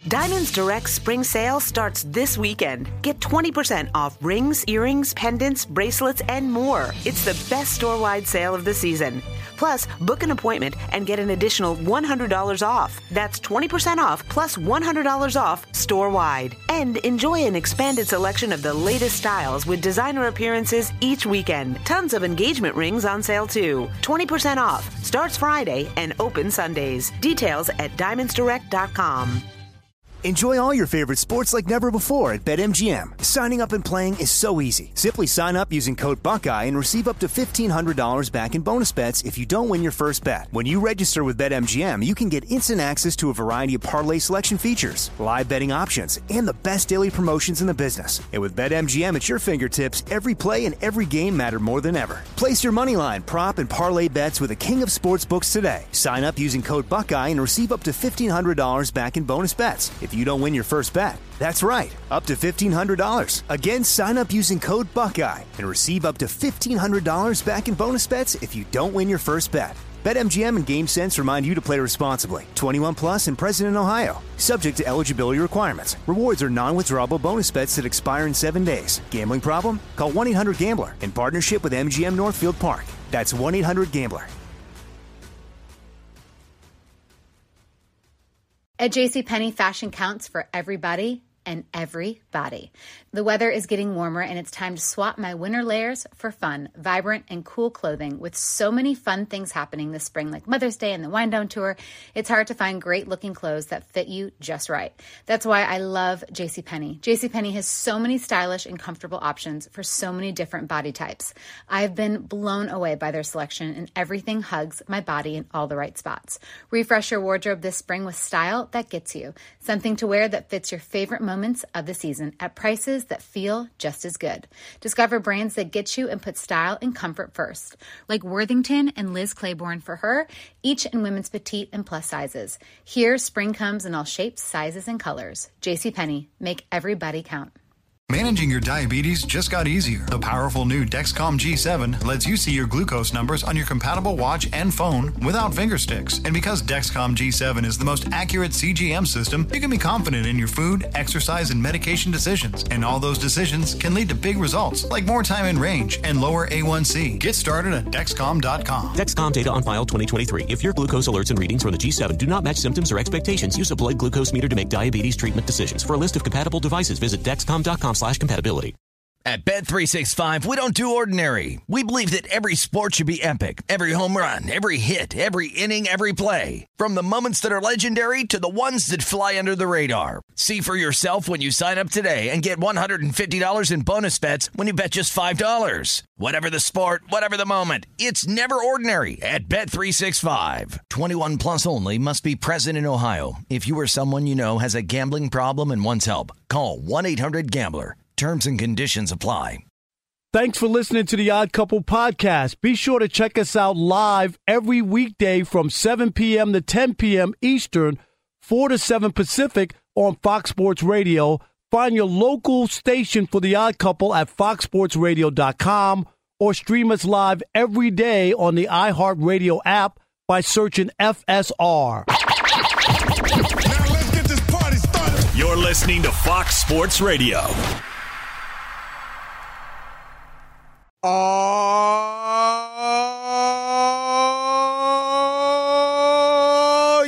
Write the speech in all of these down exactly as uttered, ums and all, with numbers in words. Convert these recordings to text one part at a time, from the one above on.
Diamonds Direct spring sale starts this weekend. Get twenty percent off rings, earrings, pendants, bracelets, and more. It's the best store-wide sale of the season. Plus, book an appointment and get an additional one hundred dollars off. That's twenty percent off plus one hundred dollars off store-wide. And enjoy an expanded selection of the latest styles with designer appearances each weekend. Tons of engagement rings on sale too. twenty percent off. Starts Friday and open Sundays. Details at diamonds direct dot com. Enjoy all your favorite sports like never before at BetMGM. Signing up and playing is so easy. Simply sign up using code Buckeye and receive up to fifteen hundred dollars back in bonus bets if you don't win your first bet. When you register with BetMGM, you can get instant access to a variety of parlay selection features, live betting options, and the best daily promotions in the business. And with BetMGM at your fingertips, every play and every game matter more than ever. Place your moneyline, prop, and parlay bets with the king of sportsbooks today. Sign up using code Buckeye and receive up to fifteen hundred dollars back in bonus bets if you don't win your first bet. That's right, up to fifteen hundred dollars. Again, sign up using code Buckeye and receive up to fifteen hundred dollars back in bonus bets if you don't win your first bet. BetMGM and GameSense remind you to play responsibly. twenty-one plus and present in Ohio. Subject to eligibility requirements. Rewards are non-withdrawable bonus bets that expire in seven days. Gambling problem? Call one eight hundred gambler in partnership with M G M Northfield Park. That's one eight hundred gambler. At JCPenney, fashion counts for everybody and every body. The weather is getting warmer and it's time to swap my winter layers for fun, vibrant, and cool clothing. With so many fun things happening this spring, like Mother's Day and the Wind Down Tour, it's hard to find great looking clothes that fit you just right. That's why I love JCPenney. JCPenney has so many stylish and comfortable options for so many different body types. I've been blown away by their selection, and everything hugs my body in all the right spots. Refresh your wardrobe this spring with style that gets you. Something to wear that fits your favorite moments of the season at prices that feel just as good. Discover brands that get you and put style and comfort first, like Worthington and Liz Claiborne for her, each in women's petite and plus sizes. Here, spring comes in all shapes, sizes, and colors. JCPenney, make everybody count. Managing your diabetes just got easier. The powerful new Dexcom G seven lets you see your glucose numbers on your compatible watch and phone without finger sticks. And because Dexcom G seven is the most accurate C G M system, you can be confident in your food, exercise, and medication decisions. And all those decisions can lead to big results, like more time in range and lower A one C. Get started at Dexcom dot com. Dexcom data on file twenty twenty-three. If your glucose alerts and readings from the G seven do not match symptoms or expectations, use a blood glucose meter to make diabetes treatment decisions. For a list of compatible devices, visit Dexcom dot com slash compatibility. At Bet three sixty-five, we don't do ordinary. We believe that every sport should be epic. Every home run, every hit, every inning, every play. From the moments that are legendary to the ones that fly under the radar. See for yourself when you sign up today and get one hundred fifty dollars in bonus bets when you bet just five dollars. Whatever the sport, whatever the moment, it's never ordinary at Bet three sixty-five. twenty-one plus only. Must be present in Ohio. If you or someone you know has a gambling problem and wants help, call one eight hundred gambler. Terms and conditions apply. Thanks for listening to the Odd Couple podcast. Be sure to check us out live every weekday from seven p.m. to ten p.m. Eastern, four to seven Pacific on Fox Sports Radio. Find your local station for the Odd Couple at fox sports radio dot com or stream us live every day on the iHeartRadio app by searching F S R. Now let's get this party started. You're listening to Fox Sports Radio. Oh,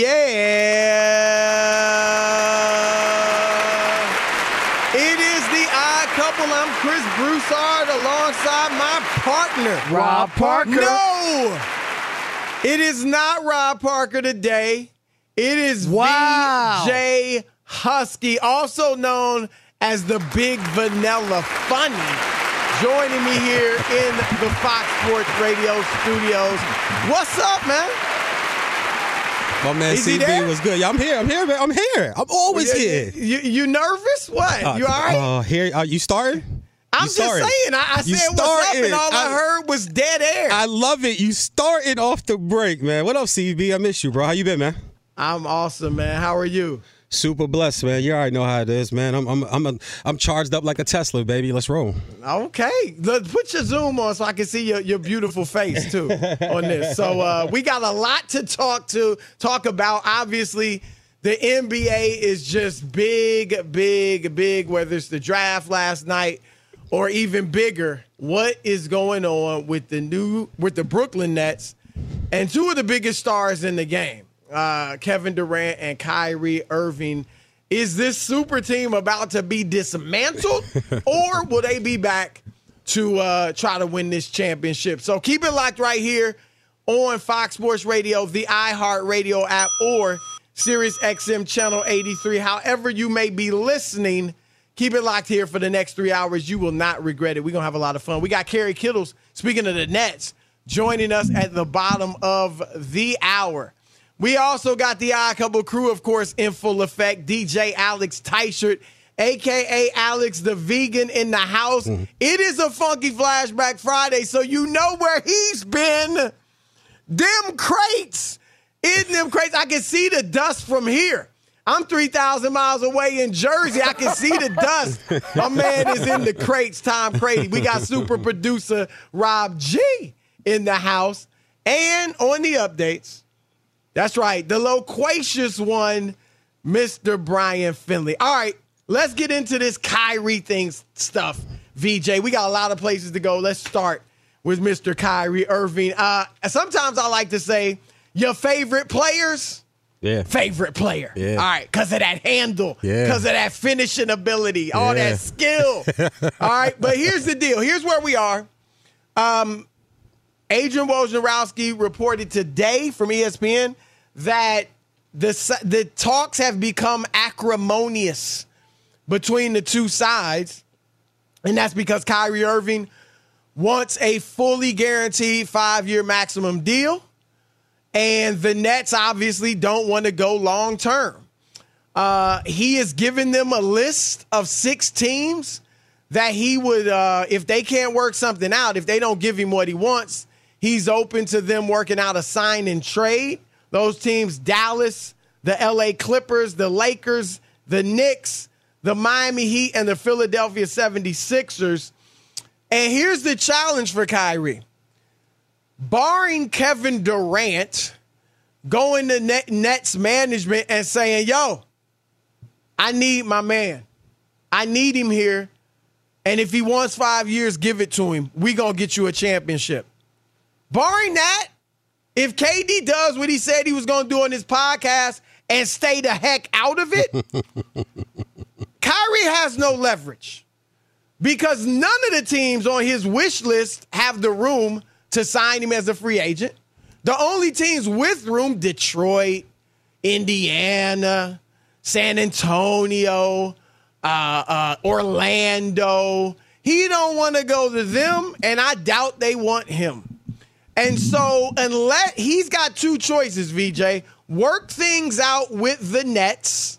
yeah. It is the Odd Couple. I'm Chris Broussard alongside my partner, Rob Parker. No, it is not Rob Parker today. It is wow. V J Husky, also known as the Big Vanilla Funny, joining me here in the Fox Sports Radio studios. What's up, man? My man Is C B was good. Yeah, I'm here. I'm here, man. I'm here. I'm always you, here. You, you nervous? What? Uh, you all right? Oh, uh, here. Uh, you starting? I'm you just started. saying. I, I said what's up, and all I, I heard was dead air. I love it. You started off the break, man. What up, C B? I miss you, bro. How you been, man? I'm awesome, man. How are you? Super blessed, man. You already know how it is, man. I'm I'm I'm a, I'm charged up like a Tesla, baby. Let's roll. Okay. Let's put your Zoom on so I can see your, your beautiful face, too, on this. So uh, we got a lot to talk to, talk about. Obviously, The N B A is just big, big, big, whether it's the draft last night or even bigger. What is going on with the new with the Brooklyn Nets and two of the biggest stars in the game, uh, Kevin Durant and Kyrie Irving? Is this super team about to be dismantled, or will they be back to uh, try to win this championship? So keep it locked right here on Fox Sports Radio, the iHeartRadio app, or Sirius X M Channel eighty-three. However you may be listening, keep it locked here for the next three hours. You will not regret it. We're going to have a lot of fun. We got Kerry Kittles, speaking of the Nets, joining us at the bottom of the hour. We also got the Odd Couple crew, of course, in full effect. D J Alex Teichert, a k a. Alex the Vegan, in the house. Mm-hmm. It is a Funky Flashback Friday, so you know where he's been. Them crates. In them crates, I can see the dust from here. I'm three thousand miles away in Jersey. I can see the dust. My man is in the crates, Tom Crady. We got super producer Rob G in the house. And on the updates, that's right, the loquacious one, Mister Brian Finley. All right, let's get into this Kyrie thing stuff, V J. We got a lot of places to go. Let's start with Mister Kyrie Irving. Uh, sometimes I like to say, your favorite players, yeah, favorite player. Yeah. All right, because of that handle, because yeah. of that finishing ability, all yeah. that skill. All right, but here's the deal. Here's where we are. Um, Adrian Wojnarowski reported today from E S P N that the the talks have become acrimonious between the two sides, and that's because Kyrie Irving wants a fully guaranteed five-year maximum deal, and the Nets obviously don't want to go long-term. Uh, he has given them a list of six teams that he would, uh, if they can't work something out, if they don't give him what he wants, he's open to them working out a sign and trade. Those teams, Dallas, the L A Clippers, the Lakers, the Knicks, the Miami Heat, and the Philadelphia seventy-sixers. And here's the challenge for Kyrie. Barring Kevin Durant going to Net- Nets management and saying, yo, I need my man. I need him here. And if he wants five years, give it to him. We going to get you a championship. Barring that, if K D does what he said he was going to do on his podcast and stay the heck out of it, Kyrie has no leverage. Because none of the teams on his wish list have the room to sign him as a free agent. The only teams with room, Detroit, Indiana, San Antonio, uh, uh, Orlando. He don't want to go to them, and I doubt they want him. And so unless he's got two choices, V J, work things out with the Nets,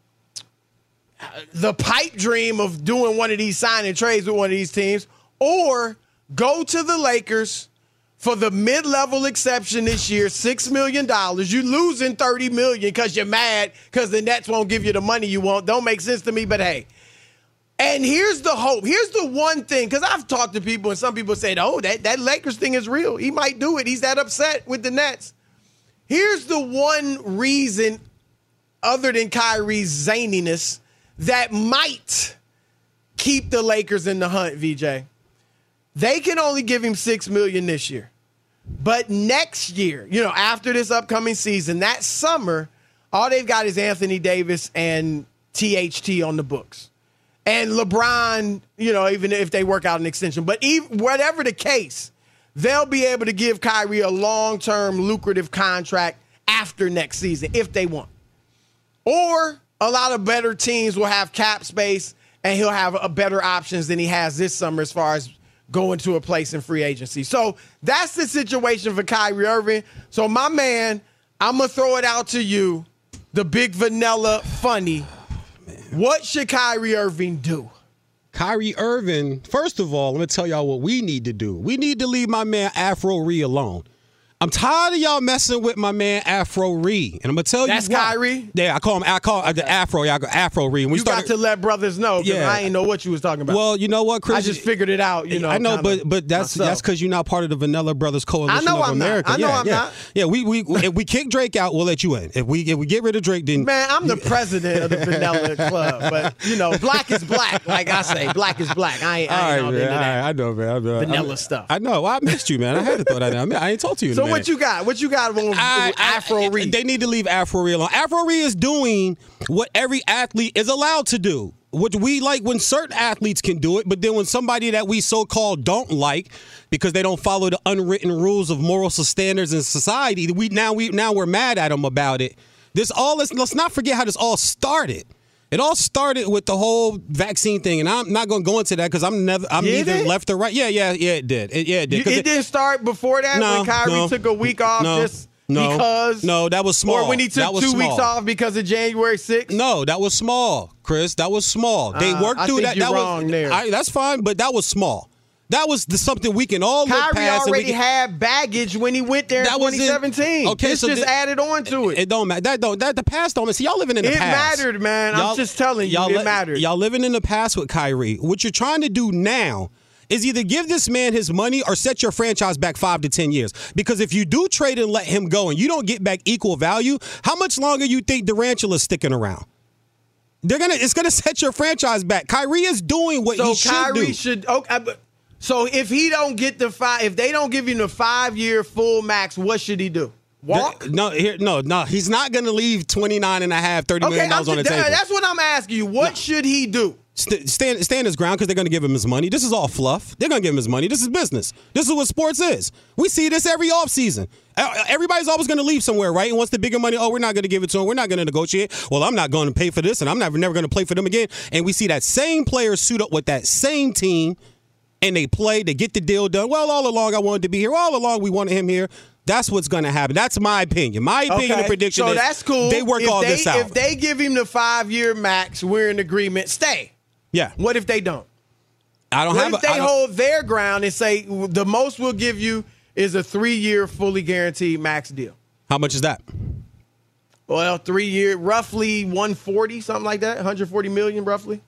the pipe dream of doing one of these signing trades with one of these teams, or go to the Lakers for the mid-level exception this year, six million dollars. You losing thirty million dollars because you're mad because the Nets won't give you the money you want. Don't make sense to me, but hey. And here's the hope. Here's the one thing, because I've talked to people, and some people said, oh, that, that Lakers thing is real. He might do it. He's that upset with the Nets. Here's the one reason, other than Kyrie's zaniness, that might keep the Lakers in the hunt, V J. They can only give him six million dollars this year. But next year, you know, after this upcoming season, that summer, all they've got is Anthony Davis and T H T on the books. And LeBron, you know, even if they work out an extension. But even, whatever the case, they'll be able to give Kyrie a long-term lucrative contract after next season if they want. Or a lot of better teams will have cap space, and he'll have a better options than he has this summer as far as going to a place in free agency. So that's the situation for Kyrie Irving. So my man, I'm going to throw it out to you, the big vanilla funny. What should Kyrie Irving do? Kyrie Irving, first of all, let me tell y'all what we need to do. We need to leave my man Afro Ree alone. I'm tired of y'all messing with my man Afro Reed, and I'm gonna tell That's you what. Kyrie? Yeah, I call him. I call uh, the Afro. Yeah, I go Afro Reed. We you started, got to let brothers know. Yeah. I ain't know what you was talking about. Well, you know what, Chris? I just figured it out. You know, I know, kinda but but that's myself. that's because you're not part of the Vanilla Brothers Coalition I know of I'm America. not. I know yeah, I'm yeah. not. Yeah, we we if we kick Drake out, we'll let you in. If we if we get rid of Drake, then man, I'm the president of the Vanilla Club. But you know, black is black. Like I say, black is black. I ain't, I ain't all man, into all that. right, I know, man. I'm, uh, Vanilla I'm, stuff. I know. Well, I missed you, man. I had to throw that down. I, mean, I ain't talked to you. In So a minute. what you got? What you got on I, Afro I, Reed? They need to leave Afro Reed alone. Afro Reed is doing what every athlete is allowed to do. What we like when certain athletes can do it, but then when somebody that we so-called don't like because they don't follow the unwritten rules of moral standards in society, we now we now we're mad at them about it. This all let's let's not forget how this all started. It all started with the whole vaccine thing, and I'm not going to go into that because I'm never I'm Did neither it? left or right. Yeah, yeah, yeah, it did. It, yeah, it did. You, 'Cause it, didn't start before that No, when Kyrie no, took a week off no, just no, because? No, that was small. Or when he That took was two small. weeks off because of January sixth? No, that was small, Chris. That was small. They Uh, worked I through think that. you're that wrong was there. I, that's fine, but that was small. That was the, something we can all look Kyrie past. and we already can- had baggage when he went there in That was twenty seventeen. in- okay, this so just the- added on to it. It don't matter. That don't. That the past don't. See, y'all living in the It past. mattered, man. I'm Y'all- just telling you, y'all it li- mattered. Y'all living in the past with Kyrie. What you're trying to do now is either give this man his money or set your franchise back five to ten years. Because if you do trade and let him go and you don't get back equal value, how much longer you think Durantula's sticking around? They're gonna. It's gonna set your franchise back. Kyrie is doing what so he should Kyrie do. should. Okay, but- so if he don't get the five, if they don't give him the five year full max, what should he do? Walk? The- no, here, no, no. He's not going to leave twenty-nine and a half, thirty Okay, million I'm dollars on the just- table. that's what I'm asking you. What should he do? St- stand, stand his ground because they're going to give him his money. This is all fluff. They're going to give him his money. This is business. This is what sports is. We see this every offseason. Uh, Everybody's always going to leave somewhere, right? And what's the bigger money? Oh, we're not going to give it to him. We're not going to negotiate. Well, I'm not going to pay for this, and I'm never, never going to play for them again. And we see that same player suit up with that same team, and they play. They get the deal done. Well, all along I wanted to be here. All along we wanted him here. That's what's going to happen. That's my opinion. My opinion Okay, and prediction so is that's cool. They work If all they- this out. If they give him the five year max, we're in agreement. Stay. Yeah. What if they don't? I don't What have if a, they I don't- hold their ground and say the most we'll give you is a three year fully guaranteed max deal? How much is that? Well, three year, roughly one forty, something like that, one hundred forty million, roughly.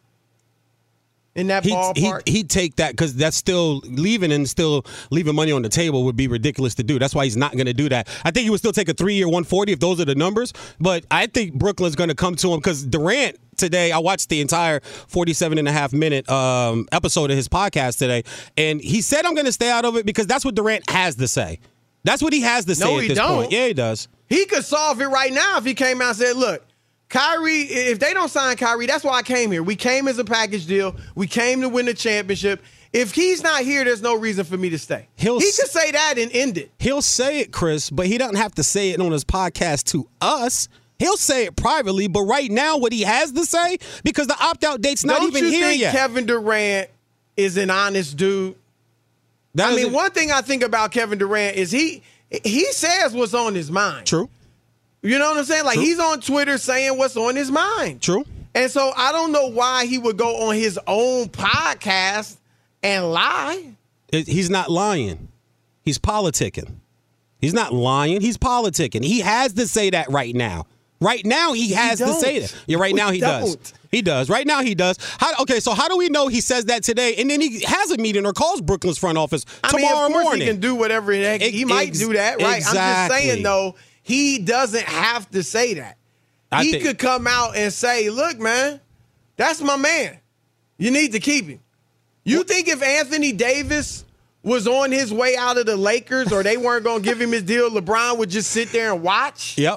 In that He'd, ballpark. he'd, he'd take that because that's still leaving and still leaving money on the table would be ridiculous to do. That's why he's not going to do that. I think he would still take a three-year one forty if those are the numbers. But I think Brooklyn's going to come to him because Durant today, I watched the entire forty-seven and a half minute um, episode of his podcast today, and he said, I'm going to stay out of it because that's what Durant has to say. That's what he has to say No, at he this don't. point. Yeah, he does. He could solve it right now if he came out and said, look, Kyrie, if they don't sign Kyrie, that's why I came here. We came as a package deal. We came to win the championship. If he's not here, there's no reason for me to stay. He'll he s- could say that and end it. He'll say it, Chris, but he doesn't have to say it on his podcast to us. He'll say it privately, but right now what he has to say, because the opt-out date's not Don't even you here think yet. Kevin Durant is an honest dude? That I is mean, a- one thing I think about Kevin Durant is he he says what's on his mind. True. You know what I'm saying? Like, True. he's on Twitter saying what's on his mind. True. And so I don't know why he would go on his own podcast and lie. It- he's not lying. He's politicking. He's not lying. He's politicking. He has to say that right now. Right now, he has to don't. say that. Yeah, right We now he does. don't. He does. Right now he does. How, okay, so how do we know he says that today and then he has a meeting or calls Brooklyn's front office I mean, tomorrow of course morning? he can do whatever the heck. Ex- He might ex- do that, right? I'm just exactly. saying, though, he doesn't have to say that. I he think- could come out and say, look, man, that's my man. You need to keep him. You think if Anthony Davis was on his way out of the Lakers or they weren't going to give him his deal, LeBron would just sit there and watch? Yep.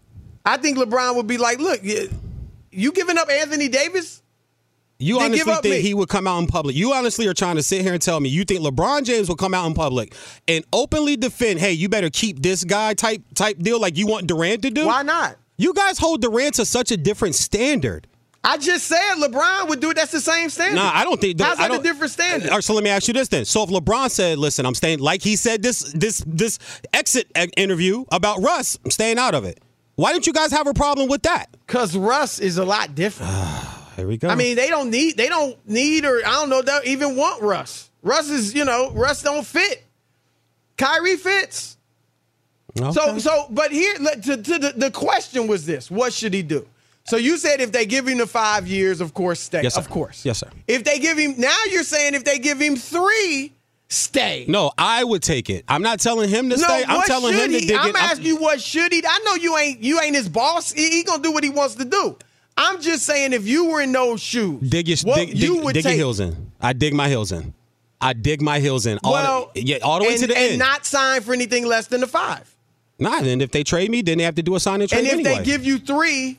I think LeBron would be like, look, you you giving up Anthony Davis? You Then give honestly up think me. he would come out in public? You honestly are trying to sit here and tell me you think LeBron James will come out in public and openly defend, hey, you better keep this guy type type deal like you want Durant to do? Why not? You guys hold Durant to such a different standard. I just said LeBron would do it. That's the same standard. Nah, I don't think. How's I that a don't, different standard? All right, so let me ask you this then. So if LeBron said, "Listen, I'm staying," like he said this this this exit interview about Russ, I'm staying out of it. Why don't you guys have a problem with that? Because Russ is a lot different. Here we go. I mean, they don't need, they don't need, or I don't know, they don't even want Russ. Russ is, you know, Russ don't fit. Kyrie fits. Okay. So, so, but here, to, to the, the question was this: what should he do? So you said if they give him the five years, of course, stay. Yes, sir. Of course. Yes, sir. If they give him, now you're saying if they give him three, stay. No, I would take it. I'm not telling him to No, stay. I'm what telling should him to he? dig I'm it. asking you what should he? I know you ain't you ain't his boss. He, he gonna do what he wants to do. I'm just saying if you were in those shoes, dig your, what dig, you dig, would dig take. your heels in. I dig my heels in. I dig my heels in. All Well, the, yeah, all the way and, to the and end. not sign for anything less than the five. Nah, and if they trade me, then they have to do a sign and trade And if anyway. they give you three,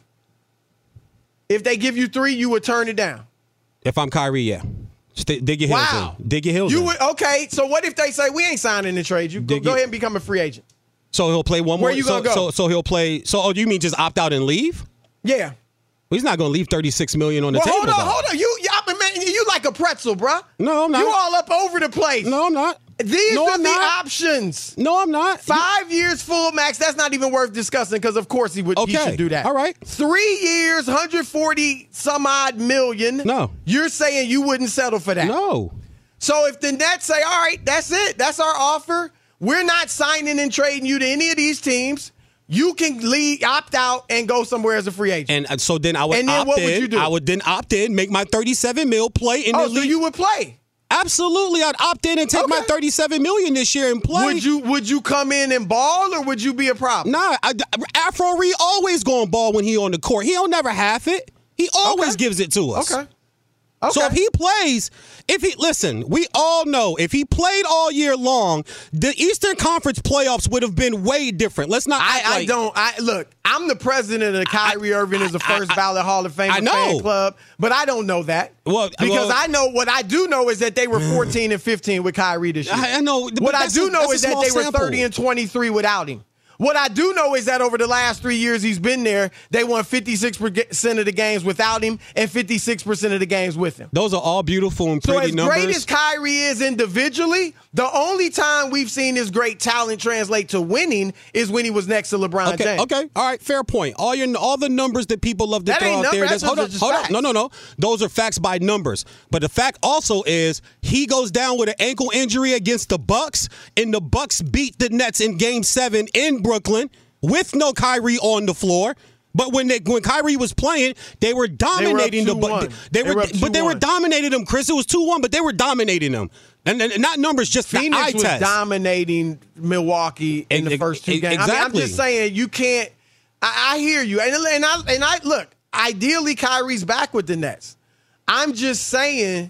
if they give you three, you would turn it down. If I'm Kyrie, yeah. Stay, dig your heels Wow. in. Dig your heels You in. would okay. So what if they say we ain't signing and trade you? Go, Dig go it. ahead and become a free agent. So he'll play one Where more. you so, gonna go? So, so he'll play. So oh, you mean just opt out and leave? Yeah. Well, he's not going to leave thirty-six million dollars on the Well, table. hold on, though. hold on. You, y'all, man, you like a pretzel, bruh. No, I'm not. You all up over the place. No, I'm not. These no, are I'm the not. options. No, I'm not. Five years full max. That's not even worth discussing because, of course, he would. Okay. He should do that. All right. Three years, one hundred forty some odd million. No. You're saying you wouldn't settle for that. No. So if the Nets say, all right, that's it. That's our offer. We're not signing and trading you to any of these teams. You can leave, opt out, and go somewhere as a free agent. And uh, so then I would And then opt what in. would you do? I would then opt in, make my thirty-seven mil, play in oh, the so league. you would play? Absolutely, I'd opt in and take my Okay. thirty-seven million this year and play. Would you Would you come in and ball, or would you be a problem? Nah, I, Afro Reed always going ball when he on the court. He don't never half it. He always Okay. gives it to us. Okay. Okay. So if he plays, if he listen, we all know if he played all year long, the Eastern Conference playoffs would have been way different. Let's not. I, act I like, don't. I look. I'm the president of the Kyrie I- Irving is the I- first I- ballot Hall of Fame I know. fan club, but I don't know that. Well, because well- I know what I do know is that they were fourteen and fifteen with Kyrie this year. I, I know. but What I that's do a- know that's a is that small they were sample. thirty and twenty-three without him. What I do know is that over the last three years he's been there, they won fifty-six percent of the games without him and fifty-six percent of the games with him. Those are all beautiful and So pretty as numbers. great as Kyrie is individually, the only time we've seen his great talent translate to winning is when he was next to LeBron Okay, James. okay, all right, fair point. All your all the numbers that people love to That throw ain't out there. number, that's- that's hold on, just hold on. facts. No, no, no. Those are facts by numbers. But the fact also is he goes down with an ankle injury against the Bucks, and the Bucks beat the Nets in Game Seven in Brooklyn with no Kyrie on the floor. But when they when Kyrie was playing, they were dominating They the were up Bucks. two one. They They were, were up but they were two one. dominating them, Chris. It was two one, but they were dominating them, and, and not numbers, just the eye Phoenix was test. dominating Milwaukee in E- the first two e- games. I mean, I'm exactly. just saying you can't. I, I hear you, and and I and I look. Ideally, Kyrie's back with the Nets. I'm just saying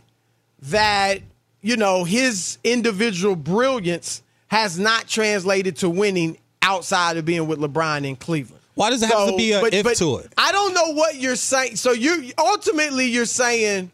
that you know his individual brilliance has not translated to winning outside of being with LeBron in Cleveland. Why does it have to be a but- if but to it? I don't know what you're saying. So you ultimately you're saying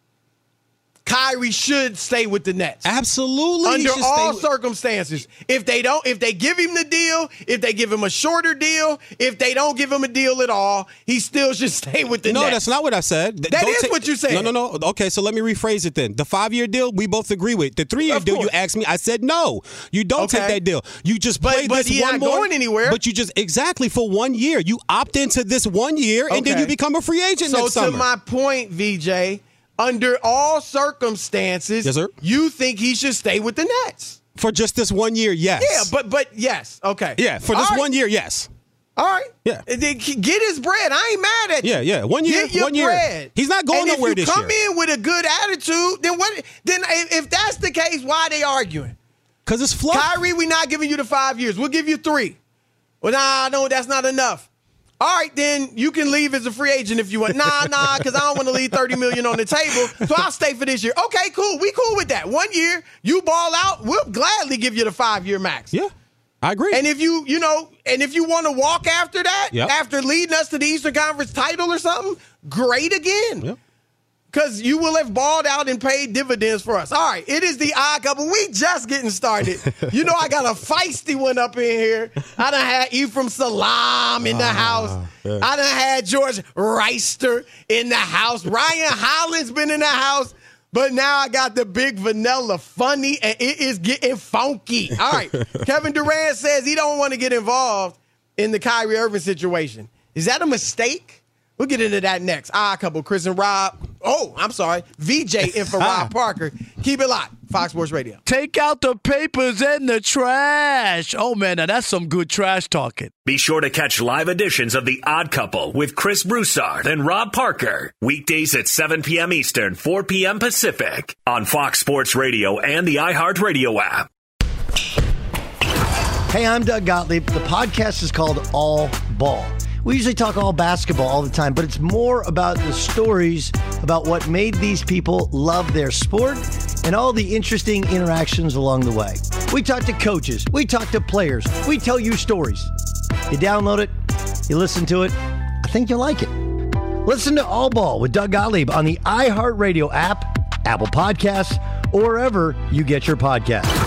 Kyrie should stay with the Nets. Absolutely, he Under should all stay with- circumstances. If they don't, if they give him the deal, if they give him a shorter deal, if they don't give him a deal at all, he still should stay with the No, Nets. that's not what I said. Th- That don't is take- what you said. No, no, no. Okay, so let me rephrase it then. The five-year deal, we both agree with. The three-year Of deal, you course. asked me, I said no. You don't take Okay. that deal. You just But- play but this he one not more. going anywhere. But you just exactly for one year. You opt into this one year, and then Okay. you become a free agent So next to summer. my point, V J, under all circumstances, Yes, sir. you think he should stay with the Nets. for just this one year, yes. Yeah, but but yes, okay. yeah, for this All right. one year, yes. All right. Yeah. And then get his bread. I ain't mad at you. Yeah, yeah. One year, Get your one year. bread. He's not going and nowhere if you this come year. in with a good attitude, then what? Then if if that's the case, why are they arguing? Because it's fluff. Kyrie, we're not giving you the five years. We'll give you three. Well, nah, no, that's not enough. All right, then you can leave as a free agent if you want. Nah, nah, because I don't want to leave thirty million dollars on the table, so I'll stay for this year. Okay, cool. We cool with that. One year, you ball out, we'll gladly give you the five-year max. Yeah, I agree. And if you, you know, and if you want to walk after that, Yep. after leading us to the Eastern Conference title or something, great again. Yep. Because you will have balled out and paid dividends for us. All right, it is the odd couple. We just getting started. You know, I got a feisty one up in here. I done had Ephraim Salam in the house. yeah. I done had George Reister in the house. Ryan Hollins been in the house. But now I got the big vanilla funny, and it is getting funky. All right, Kevin Durant says he don't want to get involved in the Kyrie Irving situation. Is that a mistake? We'll get into that next. Ah, couple, Chris and Rob. Oh, I'm sorry. V J in for Rob Parker. Keep it locked. Fox Sports Radio. Take out the papers and the trash. Oh, man, now that's some good trash talking. Be sure to catch live editions of The Odd Couple with Chris Broussard and Rob Parker. Weekdays at seven p.m. Eastern, four p.m. Pacific on Fox Sports Radio and the iHeartRadio app. Hey, I'm Doug Gottlieb. The podcast is called All Ball. We usually talk all basketball all the time, but it's more about the stories about what made these people love their sport and all the interesting interactions along the way. We talk to coaches. We talk to players. We tell you stories. You download it. You listen to it. I think you'll like it. Listen to All Ball with Doug Gottlieb on the iHeartRadio app, Apple Podcasts, or wherever you get your podcasts.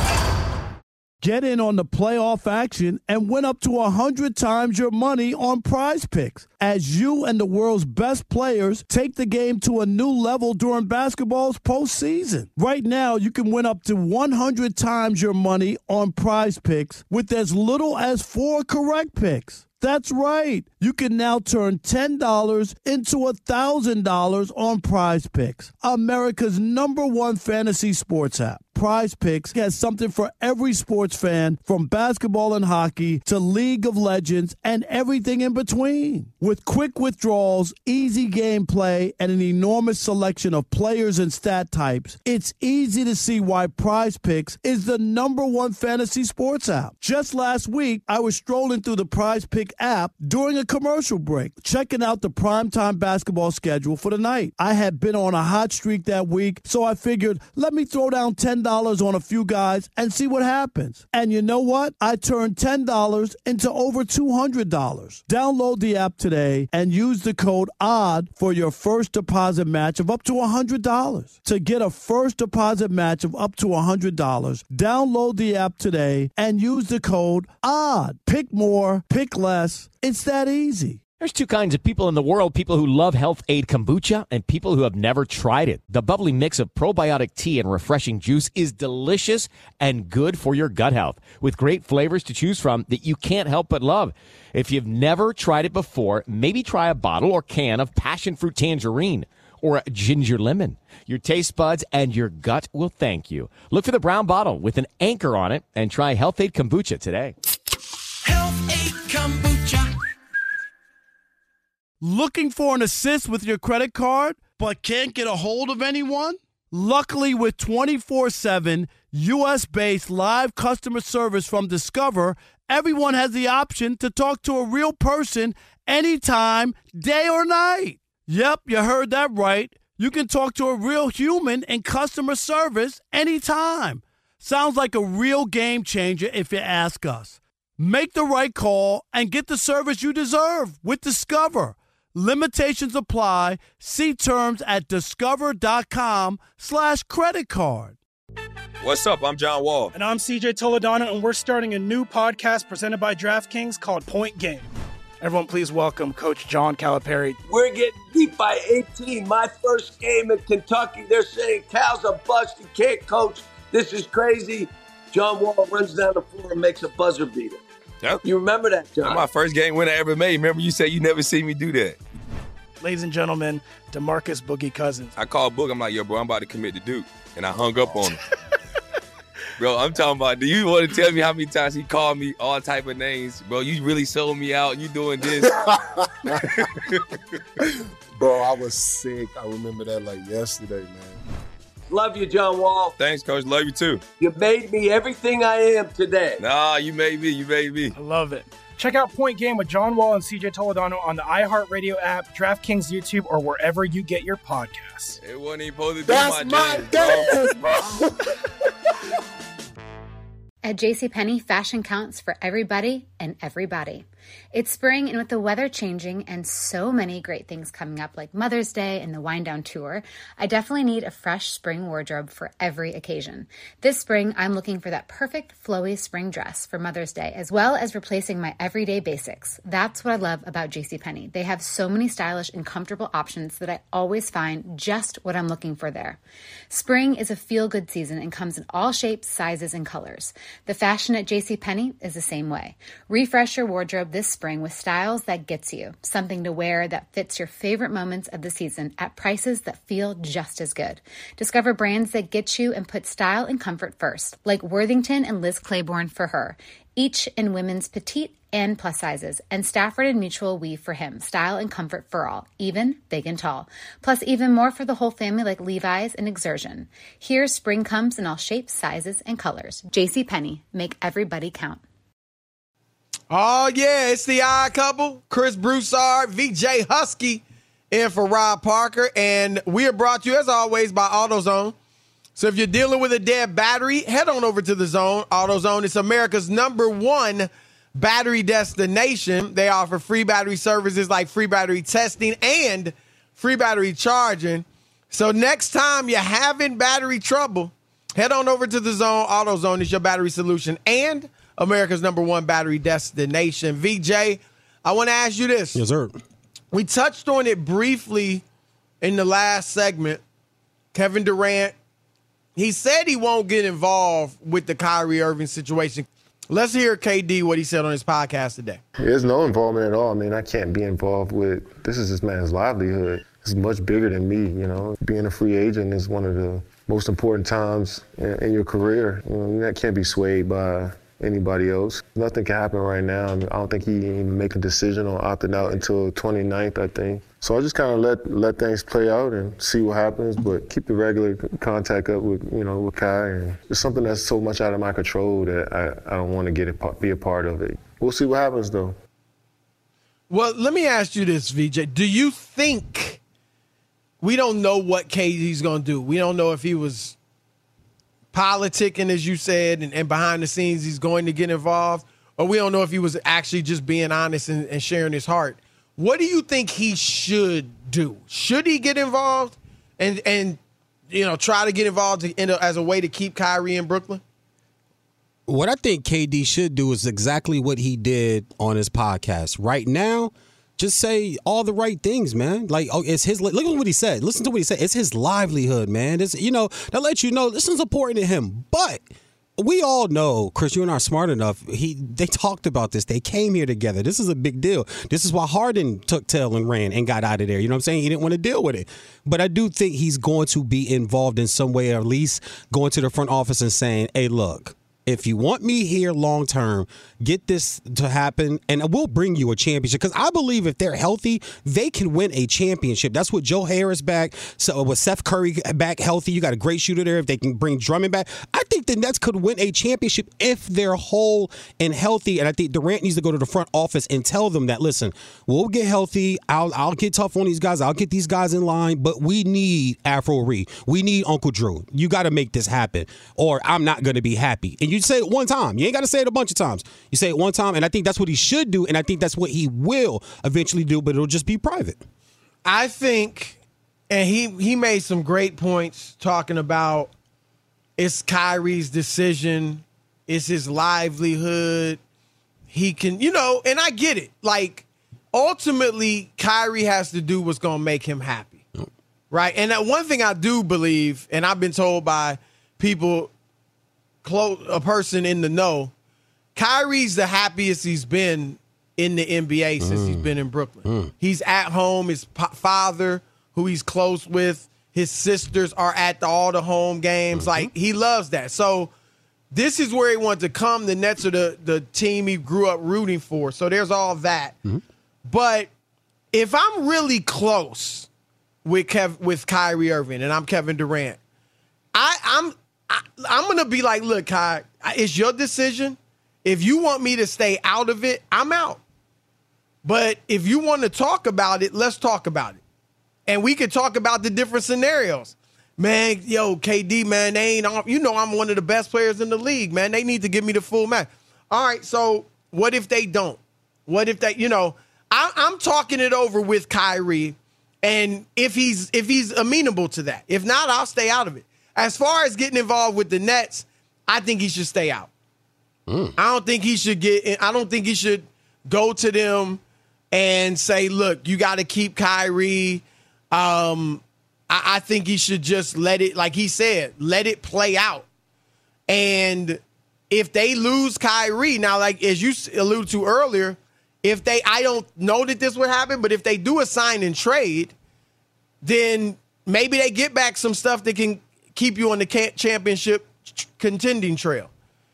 Get in on the playoff action and win up to one hundred times your money on Prize Picks as you and the world's best players take the game to a new level during basketball's postseason. Right now, you can win up to one hundred times your money on Prize Picks with as little as four correct picks. That's right. You can now turn ten dollars into one thousand dollars on Prize Picks, America's number one fantasy sports app. Prize Picks has something for every sports fan, from basketball and hockey to League of Legends and everything in between. With quick withdrawals, easy gameplay, and an enormous selection of players and stat types, it's easy to see why Prize Picks is the number one fantasy sports app. Just last week, I was strolling through the Prize Pick app during a commercial break, checking out the primetime basketball schedule for the night. I had been on a hot streak that week, so I figured, let me throw down ten dollars on a few guys and see what happens. And you know what? I turned ten dollars into over two hundred dollars. Download the app today and use the code ODD for your first deposit match of up to one hundred dollars. To get a first deposit match of up to one hundred dollars, download the app today and use the code ODD. Pick more, pick less. It's that easy. There's two kinds of people in the world, people who love Health Aid Kombucha and people who have never tried it. The bubbly mix of probiotic tea and refreshing juice is delicious and good for your gut health, with great flavors to choose from that you can't help but love. If you've never tried it before, maybe try a bottle or can of passion fruit tangerine or a ginger lemon. Your taste buds and your gut will thank you. Look for the brown bottle with an anchor on it and try Health Aid Kombucha today. Health Aid Kombucha. Looking for an assist with your credit card, but can't get a hold of anyone? Luckily, with twenty-four seven U S-based live customer service from Discover, everyone has the option to talk to a real person anytime, day or night. Yep, you heard that right. You can talk to a real human in customer service anytime. Sounds like a real game changer if you ask us. Make the right call and get the service you deserve with Discover. Limitations apply. See terms at discover.com slash credit card. What's up? I'm John Wall. And I'm C J Toledano, and we're starting a new podcast presented by DraftKings called Point Game. Everyone, please welcome Coach John Calipari. We're getting beat by eighteen. My first game in Kentucky. They're saying Cal's a bust. He can't coach. This is crazy. John Wall runs down the floor and makes a buzzer beater. Yep. You remember that, John? That's my first game win I ever made. Remember you said you never seen me do that. Ladies and gentlemen, DeMarcus Boogie Cousins. I called Boog. I'm like, yo, bro, I'm about to commit to Duke. And I hung up on him. Bro, I'm talking about, do you want to tell me how many times he called me all type of names? Bro, you really sold me out. You doing this. Bro, I was sick. I remember that like yesterday, man. Love you, John Wall. Thanks, Coach. Love you, too. You made me everything I am today. Nah, you made me. You made me. I love it. Check out Point Game with John Wall and C J Toledano on the iHeartRadio app, DraftKings YouTube, or wherever you get your podcasts. It wasn't even supposed to be That's my, my dance, dance, bro. At JCPenney, fashion counts for everybody and everybody. It's spring, and with the weather changing and so many great things coming up like Mother's Day and the Wind Down Tour, I definitely need a fresh spring wardrobe for every occasion. This spring, I'm looking for that perfect flowy spring dress for Mother's Day, as well as replacing my everyday basics. That's what I love about JCPenney. They have so many stylish and comfortable options that I always find just what I'm looking for there. Spring is a feel-good season and comes in all shapes, sizes, and colors. The fashion at JCPenney is the same way. Refresh your wardrobe this spring with styles that gets you. Something to wear that fits your favorite moments of the season at prices that feel just as good. Discover brands that get you and put style and comfort first, like Worthington and Liz Claiborne for her, each in women's petite and plus sizes, and Stafford and Mutual Weave for him, style and comfort for all, even big and tall. Plus even more for the whole family like Levi's and Exertion. Here, spring comes in all shapes, sizes, and colors. JCPenney, make everybody count. Oh, yeah, it's the Odd Couple. Chris Broussard, V J Husky, in for Rob Parker. And we are brought to you, as always, by AutoZone. So if you're dealing with a dead battery, head on over to the Zone. AutoZone is America's number one battery destination. They offer free battery services like free battery testing and free battery charging. So next time you're having battery trouble, head on over to the Zone. AutoZone is your battery solution and America's number one battery destination. V J, I want to ask you this. Yes, sir. We touched on it briefly in the last segment. Kevin Durant, he said he won't get involved with the Kyrie Irving situation. Let's hear K D what he said on his podcast today. There's no involvement at all. I mean, I can't be involved with, this is this man's livelihood. It's much bigger than me, you know. Being a free agent is one of the most important times in, in your career. You know, that can't be swayed by anybody else. Nothing can happen right now. I mean, I don't think he can even make a decision on opting out until twenty-ninth, I think. So I just kind of let let things play out and see what happens, but keep the regular contact up with, you know, with Kai. And it's something that's so much out of my control that I, I don't want to get it, be a part of it. We'll see what happens, though. Well, let me ask you this, V J. Do you think, we don't know what K D's going to do. We don't know if he was politicking, as you said, and, and behind the scenes he's going to get involved, or we don't know if he was actually just being honest and, and sharing his heart. What do you think he should do? Should he get involved and, and you know, try to get involved to, in a, as a way to keep Kyrie in Brooklyn? What I think K D should do is exactly what he did on his podcast. Right now, just say all the right things, man. Like, oh, it's his. Look at what he said. Listen to what he said. It's his livelihood, man. It's, you know, that lets you know this is important to him. But we all know, Chris, you and I are smart enough. He, they talked about this. They came here together. This is a big deal. This is why Harden took tail and ran and got out of there. You know what I'm saying? He didn't want to deal with it. But I do think he's going to be involved in some way, or at least going to the front office and saying, hey, look, if you want me here long term, get this to happen, and we'll bring you a championship. Because I believe if they're healthy, they can win a championship. That's what Joe Harris back. So with Seth Curry back healthy, you got a great shooter there. If they can bring Drummond back, I think the Nets could win a championship if they're whole and healthy. And I think Durant needs to go to the front office and tell them that, listen, we'll get healthy. I'll I'll get tough on these guys. I'll get these guys in line. But we need Afro Reed. We need Uncle Drew. You got to make this happen, or I'm not going to be happy. And you say it one time. You ain't got to say it a bunch of times. You say it one time, and I think that's what he should do, and I think that's what he will eventually do, but it'll just be private. I think, and he, he made some great points talking about it's Kyrie's decision, it's his livelihood. He can, you know, and I get it. Like, ultimately, Kyrie has to do what's going to make him happy, right? And that one thing I do believe, and I've been told by people, close, a person in the know, Kyrie's the happiest he's been in the N B A since mm. he's been in Brooklyn. Mm. He's at home. His p- father, who he's close with, his sisters are at the, all the home games. Mm-hmm. Like, he loves that. So this is where he wanted to come. The Nets are the, the team he grew up rooting for. So there's all that. Mm-hmm. But if I'm really close with Kev, with Kyrie Irving and I'm Kevin Durant, I, I'm I, I'm going to be like, look, Kai, it's your decision. If you want me to stay out of it, I'm out. But if you want to talk about it, let's talk about it. And we could talk about the different scenarios. Man, yo, K D, man, they ain't, you know I'm one of the best players in the league, man. They need to give me the full match. All right, so what if they don't? What if they, you know, I, I'm talking it over with Kyrie, and if he's if he's amenable to that. If not, I'll stay out of it. As far as getting involved with the Nets, I think he should stay out. Mm. I don't think he should get in. I don't think he should go to them and say, look, you got to keep Kyrie. Um, I, I think he should just let it, like he said, let it play out. And if they lose Kyrie, now, like as you alluded to earlier, if they, I don't know that this would happen, but if they do a sign and trade, then maybe they get back some stuff that can keep you on the championship contending trail.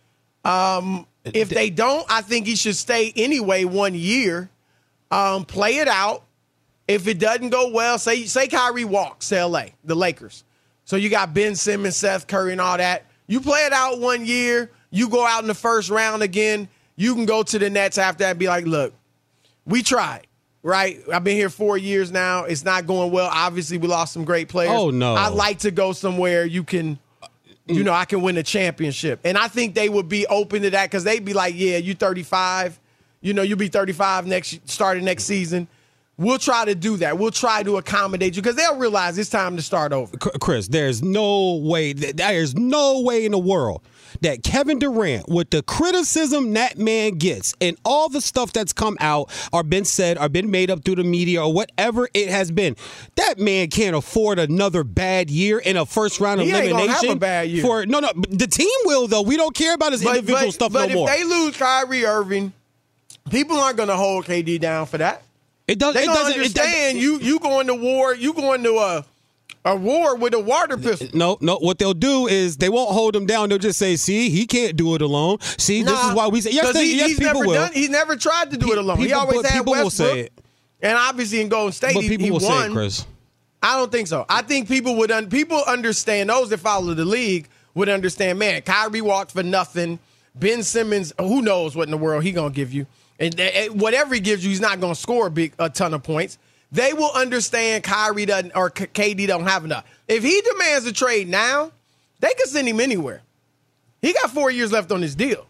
Um, if they don't, I think he should stay anyway one year, um, play it out. If it doesn't go well, say say Kyrie walks to L A, the Lakers. So you got Ben Simmons, Seth Curry, and all that. You play it out one year. You go out in the first round again. You can go to the Nets after that and be like, look, we tried, right? I've been here four years now. It's not going well. Obviously, we lost some great players. Oh, no. I'd like to go somewhere you can, you know, I can win a championship. And I think they would be open to that because they'd be like, yeah, you thirty-five. You know, you'll be thirty-five next starting next season. We'll try to do that. We'll try to accommodate you because they'll realize it's time to start over. Chris, there's no way, there's no way in the world that Kevin Durant, with the criticism that man gets and all the stuff that's come out or been said or been made up through the media or whatever it has been, that man can't afford another bad year in a first round he elimination. Ain't gonna have a bad year. For, no, no, the team will, though. We don't care about his but, individual but, stuff but no more. But if they lose Kyrie Irving, people aren't going to hold K D down for that. It does, they it don't doesn't understand it, you you going to war, you going to a a war with a water pistol. No, no. What they'll do is they won't hold him down. They'll just say, "See, he can't do it alone. See, nah, this is why we say yes." They, he, yes, he's people never will. done. He's never tried to do Pe- it alone. People, he always had people Westbrook, will say it. And obviously in Golden State, but he, people he will won. say it, Chris. I don't think so. I think people would un- people understand. Those that follow the league would understand. Man, Kyrie walked for nothing. Ben Simmons, who knows what in the world he gonna give you, and, and whatever he gives you, he's not gonna score a big a ton of points. They will understand Kyrie doesn't or K D don't have enough. If he demands a trade now, they could send him anywhere. He got four years left on his deal.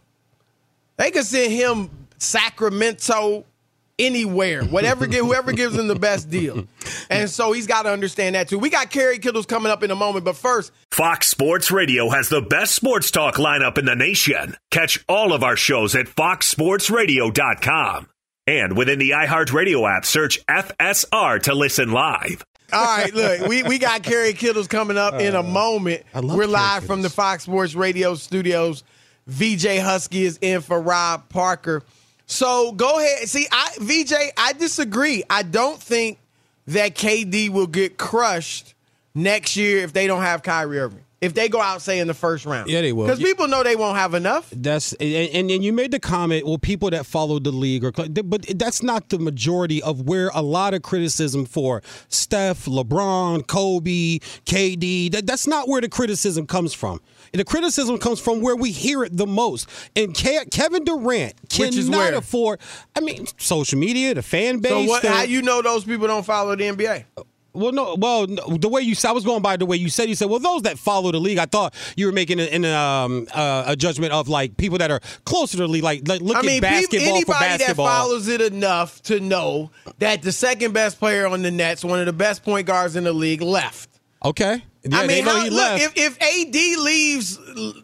They could send him Sacramento, anywhere, whatever, whoever gives him the best deal. And so he's got to understand that too. We got Kerry Kittles coming up in a moment, but first, Fox Sports Radio has the best sports talk lineup in the nation. Catch all of our shows at fox sports radio dot com. And within the iHeartRadio app, search F S R to listen live. All right, look, we, we got Kerry Kittles coming up in a moment. We're live from the Fox Sports Radio studios. V J Husky is in for Rob Parker. So go ahead. See, I V J, I disagree. I don't think that K D will get crushed next year if they don't have Kyrie Irving. If they go out, say, in the first round. Yeah, they will. Because people know they won't have enough. That's and, and you made the comment, well, people that follow the league, are, but that's not the majority of where a lot of criticism for Steph, LeBron, Kobe, K D, that, that's not where the criticism comes from. The criticism comes from where we hear it the most. And Ke- Kevin Durant cannot afford, I mean, social media, the fan base. So what, the, how you know those people don't follow the N B A? Well, no. Well, no, the way you I was going by the way you said. You said, well, those that follow the league. I thought you were making an, um, uh, a judgment of like people that are closer to the league, like, like look I mean, at basketball anybody for basketball. that follows it enough to know that the second best player on the Nets, one of the best point guards in the league, left. Okay. Yeah, I mean, know how, he look, left. if, if A D leaves,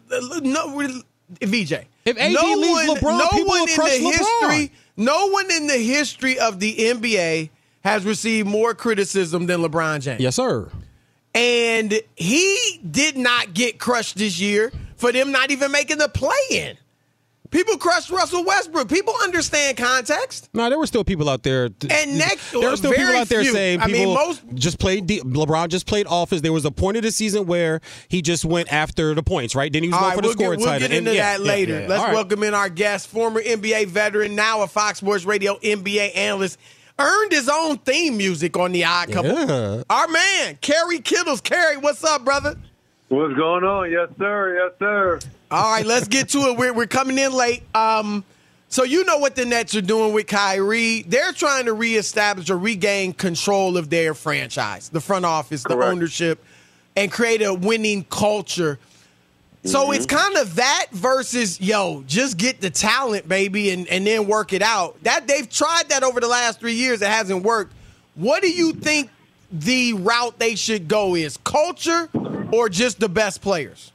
no, V J, if A D no leaves one, LeBron, no people one will in crush the LeBron. history, no one in the history of the N B A has received more criticism than LeBron James. Yes, sir. And he did not get crushed this year for them not even making the play-in. People crushed Russell Westbrook. People understand context. No, there were still people out there. And next, there were still people out there few. saying I people mean, most just played. De- LeBron just played office. There was a point of the season where he just went after the points, right? Then he was All going right, for the we'll scoring get, we'll title. get into and, that yeah, later. Yeah, yeah. Let's All right. welcome in our guest, former N B A veteran, now a Fox Sports Radio N B A analyst, earned his own theme music on The Odd Couple. Yeah. Our man, Kerry Kittles. Kerry, what's up, brother? What's going on? Yes, sir. Yes, sir. All right, let's get to it. We're, we're coming in late. Um, so you know what the Nets are doing with Kyrie. They're trying to reestablish or regain control of their franchise, the front office, the Correct. ownership, and create a winning culture. So Mm-hmm. it's kind of that versus, yo, just get the talent, baby, and, and then work it out. That they've tried that over the last three years. It hasn't worked. What do you think the route they should go is? Culture or just the best players?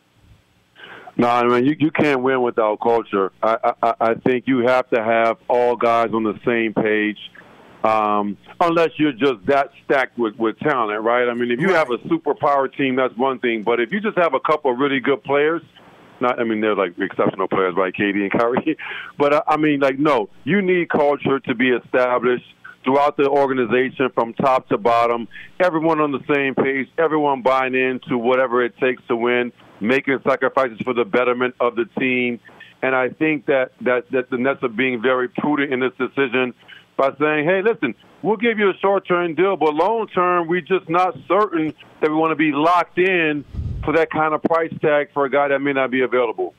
No, I mean, you, you can't win without culture. I, I, I think you have to have all guys on the same page, um, unless you're just that stacked with, with talent, right? I mean, if you Right. have a superpower team, that's one thing. But if you just have a couple of really good players Not, I mean, they're like exceptional players, right, K D and Kyrie. But, uh, I mean, like, no, you need culture to be established throughout the organization from top to bottom, everyone on the same page, everyone buying into whatever it takes to win, making sacrifices for the betterment of the team. And I think that, that, that the Nets are being very prudent in this decision by saying, hey, listen, we'll give you a short-term deal, but long-term, we're just not certain that we want to be locked in for that kind of price tag for a guy that may not be available.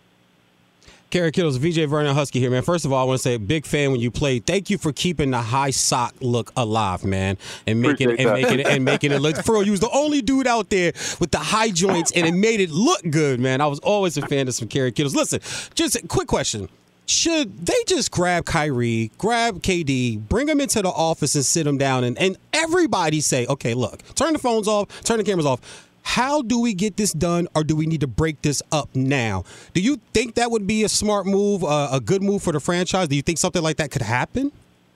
Kerry Kittles, V J Vernon Husky here, man. First of all, I want to say big fan when you played. Thank you for keeping the high sock look alive, man, and making it, and making it and making it look. For real, you was the only dude out there with the high joints, and it made it look good, man. I was always a fan of some Kerry Kittles. Listen, just a quick question. Should they just grab Kyrie, grab K D, bring them into the office and sit them down, and, and everybody say, okay, look, turn the phones off, turn the cameras off. How do we get this done, or do we need to break this up now? Do you think that would be a smart move, uh, a good move for the franchise? Do you think something like that could happen?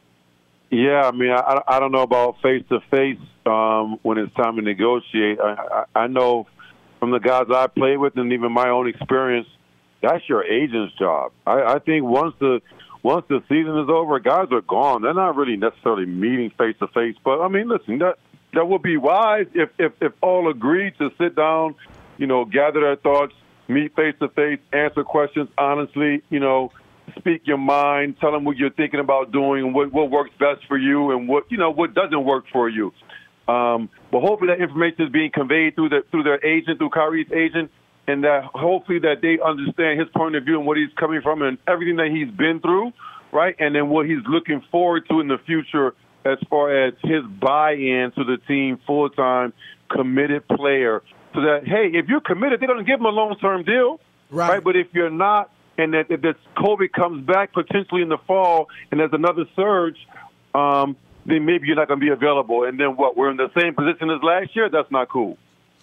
Yeah, I mean, I, I don't know about face-to-face um, when it's time to negotiate. I, I, I know from the guys I play with and even my own experience, that's your agent's job. I, I think once the once the season is over, guys are gone. They're not really necessarily meeting face-to-face. But, I mean, listen, that – that would be wise if, if, if all agreed to sit down, you know, gather their thoughts, meet face-to-face, answer questions honestly, you know, speak your mind, tell them what you're thinking about doing, what, what works best for you and what, you know, what doesn't work for you. Um, but hopefully that information is being conveyed through, the, through their agent, through Kyrie's agent, and that hopefully that they understand his point of view and what he's coming from and everything that he's been through, right, and then what he's looking forward to in the future as far as his buy-in to the team, full-time, committed player, so that, hey, if you're committed, they're going to give him a long-term deal, right? right? But if you're not, and that if this COVID comes back potentially in the fall and there's another surge, um, then maybe you're not going to be available. And then what, we're in the same position as last year? That's not cool.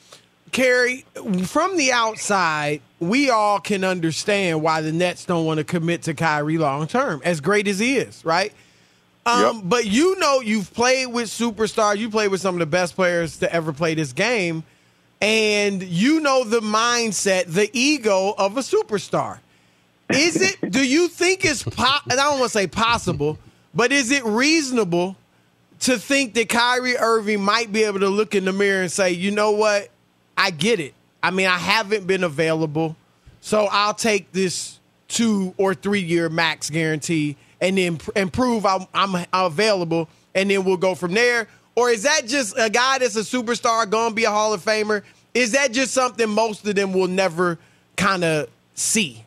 Kerry, from the outside, we all can understand why the Nets don't want to commit to Kyrie long-term, as great as he is, right? Um, yep. But you know you've played with superstars. You played with some of the best players to ever play this game. And you know the mindset, the ego of a superstar. Is it, do you think it's, po- and I don't want to say possible, but is it reasonable to think that Kyrie Irving might be able to look in the mirror and say, you know what, I get it. I mean, I haven't been available, so I'll take this two or three year max guarantee and then and prove I'm, I'm available, and then we'll go from there? Or is that just a guy that's a superstar, going to be a Hall of Famer? Is that just something most of them will never kind of see?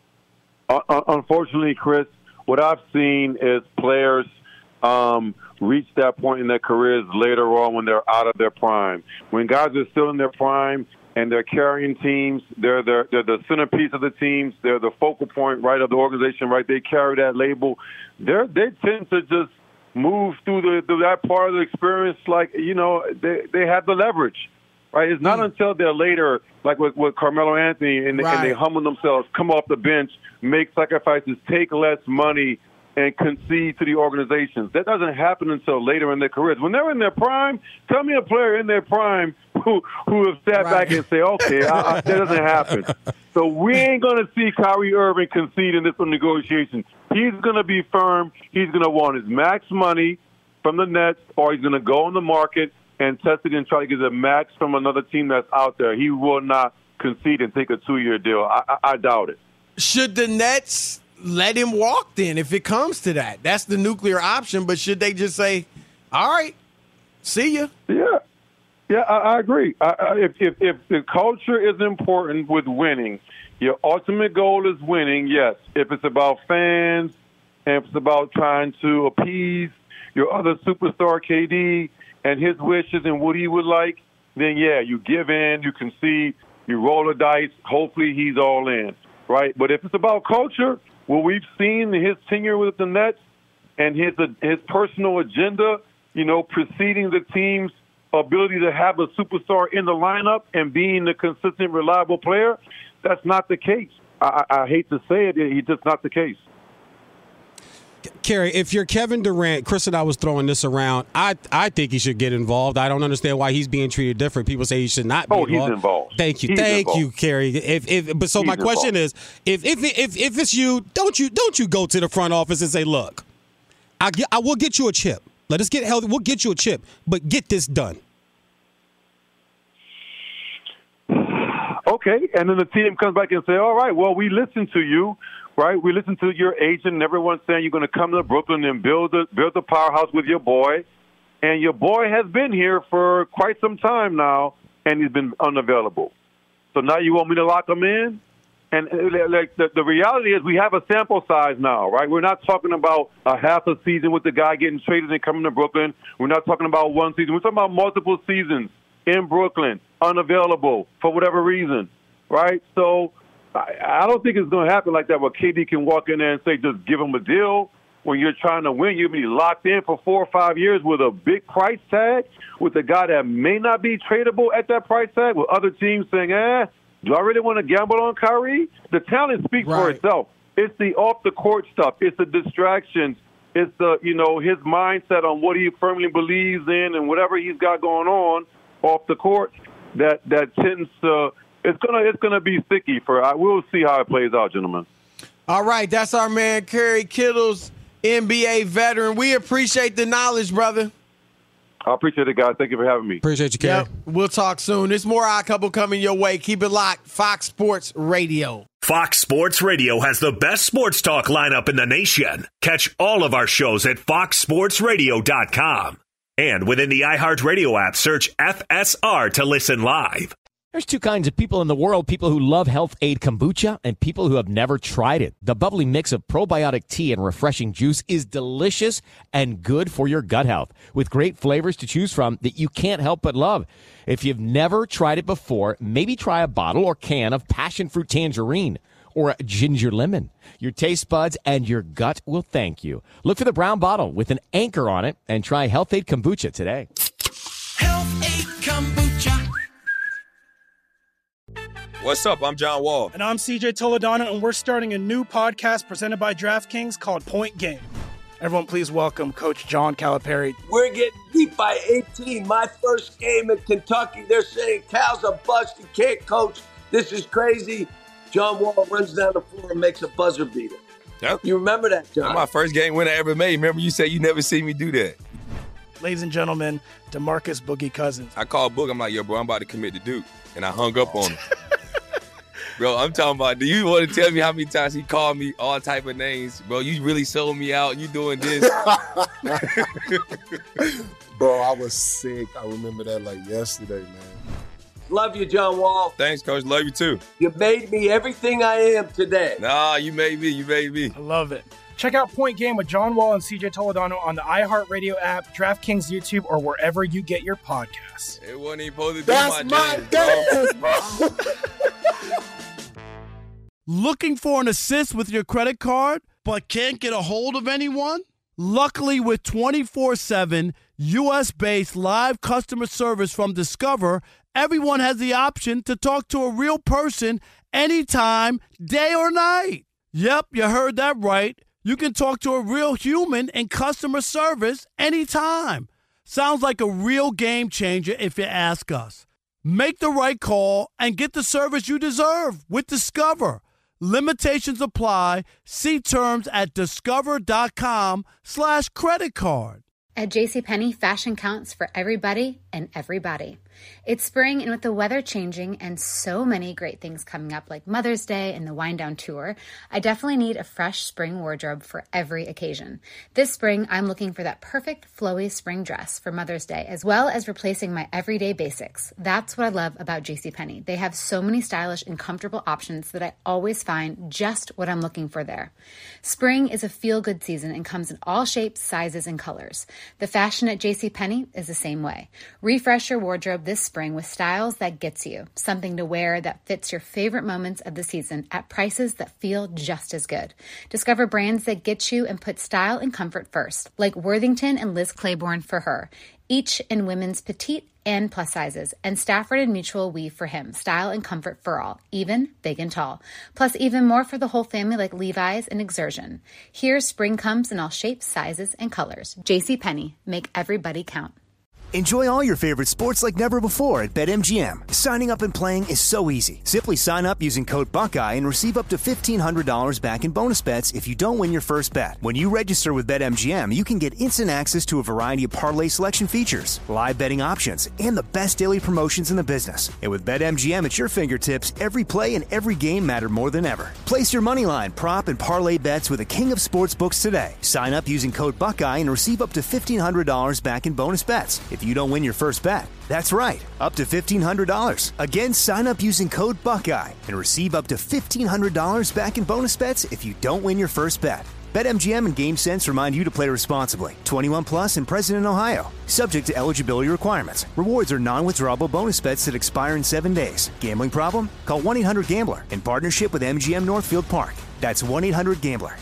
Uh, unfortunately, Chris, what I've seen is players um, reach that point in their careers later on when they're out of their prime. When guys are still in their prime and they're carrying teams, they're, they're, they're the centerpiece of the teams, they're the focal point, right, of the organization, right? They carry that label. They're, they tend to just move through, the, through that part of the experience like, you know, they, they have the leverage. Right, it's not mm. until they're later, like with, with Carmelo Anthony, and, right. and they humble themselves, come off the bench, make sacrifices, take less money, and concede to the organizations. That doesn't happen until later in their careers. When they're in their prime, tell me a player in their prime who who have sat right. back and say, okay, I, I, that doesn't happen. So we ain't going to see Kyrie Irving concede in this negotiation. He's going to be firm. He's going to want his max money from the Nets, or he's going to go on the market and test it and try to get the max from another team that's out there. He will not concede and take a two-year deal. I, I, I doubt it. Should the Nets let him walk then if it comes to that? That's the nuclear option, but should they just say, all right, see ya? Yeah, yeah, I, I agree. I, I, if, if, if the culture is important with winning, your ultimate goal is winning, yes. If it's about fans and if it's about trying to appease your other superstar, K D, and his wishes and what he would like, then, yeah, you give in, you concede, you roll the dice. Hopefully he's all in, right? But if it's about culture, what we've seen in his tenure with the Nets and his his personal agenda, you know, preceding the team's ability to have a superstar in the lineup and being a consistent, reliable player, that's not the case. I, I hate to say it, it's just not the case. Kerry, if you're Kevin Durant, Chris and I was throwing this around, I I think he should get involved. I don't understand why he's being treated different. People say he should not be oh, involved. he's involved. Thank you. He's Thank involved. you, Kerry. If if but so he's my question involved. is, if if if if it's you, don't you don't you go to the front office and say, look, I get, I will get you a chip. Let us get healthy. We'll get you a chip, but get this done. Okay, and then the team comes back and say, all right, well, we listened to you, right? We listened to your agent and everyone's saying you're going to come to Brooklyn and build a, build a powerhouse with your boy. And your boy has been here for quite some time now, and he's been unavailable. So now you want me to lock him in? And uh, like the, the reality is we have a sample size now, right? We're not talking about a half a season with the guy getting traded and coming to Brooklyn. We're not talking about one season. We're talking about multiple seasons in Brooklyn, unavailable for whatever reason, right? So I, I don't think it's going to happen like that where K D can walk in there and say, just give him a deal. When you're trying to win, you'll be locked in for four or five years with a big price tag, with a guy that may not be tradable at that price tag, with other teams saying, eh, do I really want to gamble on Kyrie? The talent speaks Right. for itself. It's the off-the-court stuff. It's the distractions. It's the, you know, his mindset on what he firmly believes in and whatever he's got going on off the court that that tends to it's gonna it's gonna be sticky for. I we'll see how it plays out, gentlemen. All right, that's our man Kerry Kittles, N B A veteran. We appreciate the knowledge, brother. I appreciate it, guys. Thank you for having me. Appreciate you, Kerry. Yep, we'll talk soon. There's more Odd Couple coming your way. Keep it locked. Fox Sports Radio. Fox Sports Radio has the best sports talk lineup in the nation. Catch all of our shows at fox sports radio dot com. And within the iHeartRadio app, search F S R to listen live. There's two kinds of people in the world, people who love Health Aid Kombucha and people who have never tried it. The bubbly mix of probiotic tea and refreshing juice is delicious and good for your gut health, with great flavors to choose from that you can't help but love. If you've never tried it before, maybe try a bottle or can of passion fruit tangerine or ginger lemon. Your taste buds and your gut will thank you. Look for the brown bottle with an anchor on it and try Health Aid Kombucha today. Health Aid Kombucha. What's up? I'm John Wall. And I'm C J Toledano, and we're starting a new podcast presented by DraftKings called Point Game. Everyone, please welcome Coach John Calipari. We're getting beat by eighteen. My first game in Kentucky, they're saying Cal's a bust. He can't coach. This is crazy. John Wall runs down the floor and makes a buzzer beater. Yep. You remember that, John? That's my first game winner I ever made. Remember you said you never see me do that. Ladies and gentlemen, DeMarcus Boogie Cousins. I called Book. I'm like, yo, bro, I'm about to commit to Duke. And I hung up on him. Bro, I'm talking about, do you want to tell me how many times he called me all type of names? Bro, you really sold me out. You doing this. Bro, I was sick. I remember that like yesterday, man. Love you, John Wall. Thanks, Coach. Love you, too. You made me everything I am today. Nah, you made me. You made me. I love it. Check out Point Game with John Wall and C J Toledano on the iHeartRadio app, DraftKings YouTube, or wherever you get your podcasts. It wasn't even supposed to be That's my, my jam, game, bro. Looking for an assist with your credit card, but can't get a hold of anyone? Luckily, with twenty-four seven U S-based live customer service from Discover, everyone has the option to talk to a real person anytime, day or night. Yep, you heard that right. You can talk to a real human in customer service anytime. Sounds like a real game changer if you ask us. Make the right call and get the service you deserve with Discover. Limitations apply. See terms at discover.com slash credit card. At JCPenney, fashion counts for everybody and everybody. It's spring, and with the weather changing and so many great things coming up like Mother's Day and the Wind Down Tour, I definitely need a fresh spring wardrobe for every occasion. This spring, I'm looking for that perfect flowy spring dress for Mother's Day, as well as replacing my everyday basics. That's what I love about JCPenney. They have so many stylish and comfortable options that I always find just what I'm looking for there. Spring is a feel-good season and comes in all shapes, sizes, and colors. The fashion at JCPenney is the same way. Refresh your wardrobe this spring with styles that gets you, something to wear that fits your favorite moments of the season at prices that feel just as good. Discover brands that get you and put style and comfort first, like Worthington and Liz Claiborne for her, each in women's petite and plus sizes, and Stafford and Mutual weave for him, style and comfort for all, even big and tall. Plus even more for the whole family like Levi's and Exertion. Here, spring comes in all shapes, sizes, and colors. JCPenney, make everybody count. Enjoy all your favorite sports like never before at BetMGM. Signing up and playing is so easy. Simply sign up using code Buckeye and receive up to fifteen hundred dollars back in bonus bets if you don't win your first bet. When you register with BetMGM, you can get instant access to a variety of parlay selection features, live betting options, and the best daily promotions in the business. And with BetMGM at your fingertips, every play and every game matter more than ever. Place your moneyline, prop, and parlay bets with the king of sportsbooks today. Sign up using code Buckeye and receive up to fifteen hundred dollars back in bonus bets if you don't win your first bet. That's right, up to fifteen hundred dollars. Again, sign up using code Buckeye and receive up to fifteen hundred dollars back in bonus bets if you don't win your first bet. BetMGM and GameSense remind you to play responsibly. twenty-one plus and present in Ohio. Subject to eligibility requirements. Rewards are non-withdrawable bonus bets that expire in seven days. Gambling problem? Call one eight hundred gambler in partnership with M G M Northfield Park. That's one eight hundred gambler.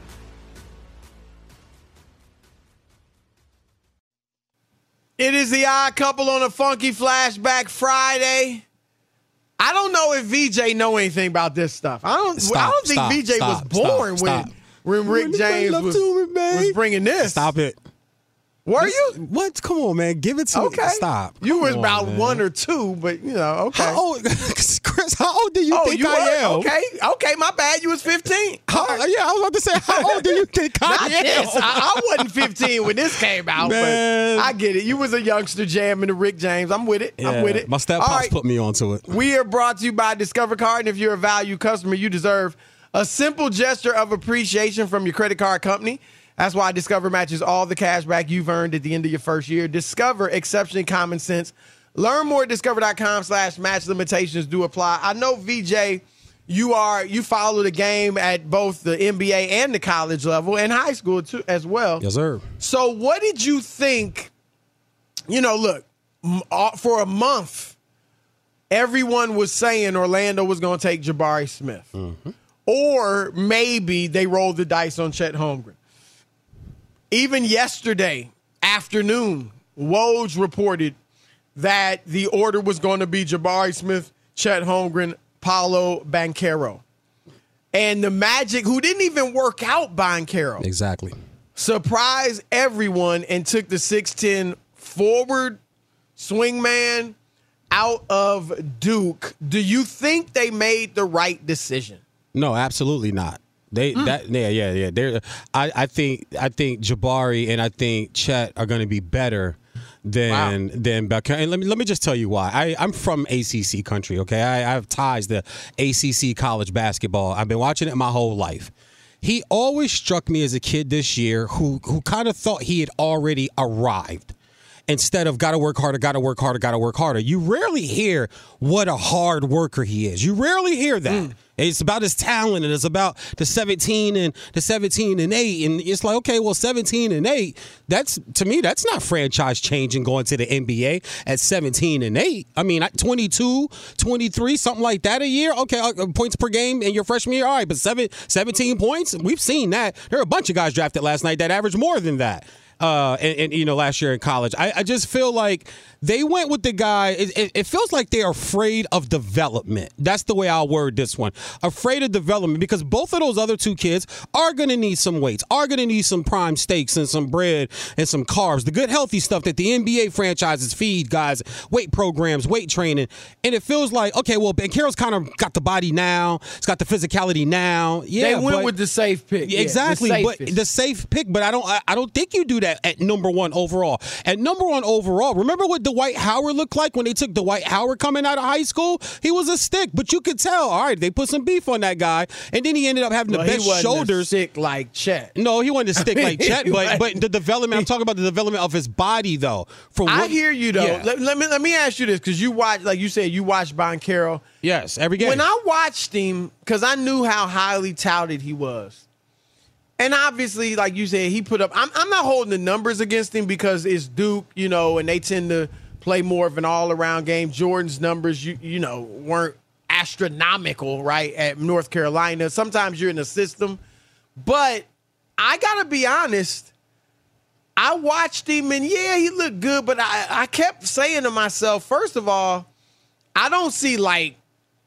It is the Odd Couple on a Funky Flashback Friday. I don't know if V J know anything about this stuff. I don't. Stop, I don't think stop, V J stop, was born stop, when stop. when Rick When James love was, to me, was bringing this. Stop it. Were This- you? What? Come on, man. Give it to Okay. me. Stop. You Come was on, about man. one or two, but you know, okay. How old, Chris? How old do you oh, think you I were? am? Okay, okay, my bad. You was fifteen. How, All right. Yeah, I was about to say, how old do you think I Not am? this. I, I wasn't fifteen when this came out, Man. but I get it. You was a youngster jamming to Rick James. I'm with it. Yeah, I'm with it. My step All pops right. put me onto it. We are brought to you by Discover Card, and if you're a value customer, you deserve a simple gesture of appreciation from your credit card company. That's why Discover matches all the cash back you've earned at the end of your first year. Discover, exceptionally common sense. Learn more at discover.com slash match. Limitations do apply. I know, V J, you are you follow the game at both the N B A and the college level and high school too as well. Yes, sir. So what did you think? You know, look, m- uh, for a month, everyone was saying Orlando was going to take Jabari Smith. Mm-hmm. Or maybe they rolled the dice on Chet Holmgren. Even yesterday afternoon, Woj reported that the order was going to be Jabari Smith, Chet Holmgren, Paolo Banchero. And the Magic, who didn't even work out Banchero, Exactly. surprised everyone and took the six ten forward swingman out of Duke. Do you think they made the right decision? No, absolutely not. They Mm. that yeah yeah yeah. They're, I I think I think Jabari and I think Chet are going to be better than wow. than Becca. And let me let me just tell you why. I I'm from A C C country. Okay, I, I have ties to A C C college basketball. I've been watching it my whole life. He always struck me as a kid this year who who kind of thought he had already arrived. Instead of gotta work harder, gotta work harder, gotta work harder. You rarely hear what a hard worker he is. You rarely hear that. Mm. It's about his talent, and it's about the seventeen and the seventeen and eight. And it's like, okay, well, seventeen and eight, that's to me, that's not franchise changing going to the N B A at seventeen and eight. I mean, twenty-two, twenty-three, something like that a year. Okay, uh, points per game in your freshman year. All right, but seven, seventeen points, we've seen that. There are a bunch of guys drafted last night that averaged more than that. Uh, and, and, you know, last year in college. I, I just feel like they went with the guy. It, it, it feels like they're afraid of development. That's the way I'll word this one. Afraid of development because both of those other two kids are going to need some weights, are going to need some prime steaks and some bread and some carbs, the good healthy stuff that the N B A franchises feed guys, weight programs, weight training. And it feels like, okay, well, Banchero's kind of got the body now. It's got the physicality now. Yeah, they went but, with the safe pick. Yeah, exactly, yeah, the but the safe pick. But I don't, I, I don't think you do that at number one overall. At number one overall, remember what Dwight Howard looked like when they took Dwight Howard coming out of high school? He was a stick, but you could tell, all right, they put some beef on that guy, and then he ended up having well, the best he wasn't shoulders. A stick like Chet. No, he wasn't a stick like Chet, but but the development, I'm talking about the development of his body, though. For I what, hear you, though. Yeah. Let, let me let me ask you this, because you watch, like you said, you watched Banchero. Yes, every game. When I watched him, because I knew how highly touted he was, and obviously, like you said, he put up, I'm, I'm not holding the numbers against him because it's Duke, you know, and they tend to play more of an all-around game. Jordan's numbers, you you know, weren't astronomical, right, at North Carolina. Sometimes you're in the system. But I got to be honest, I watched him, and yeah, he looked good, but I, I kept saying to myself, first of all, I don't see, like,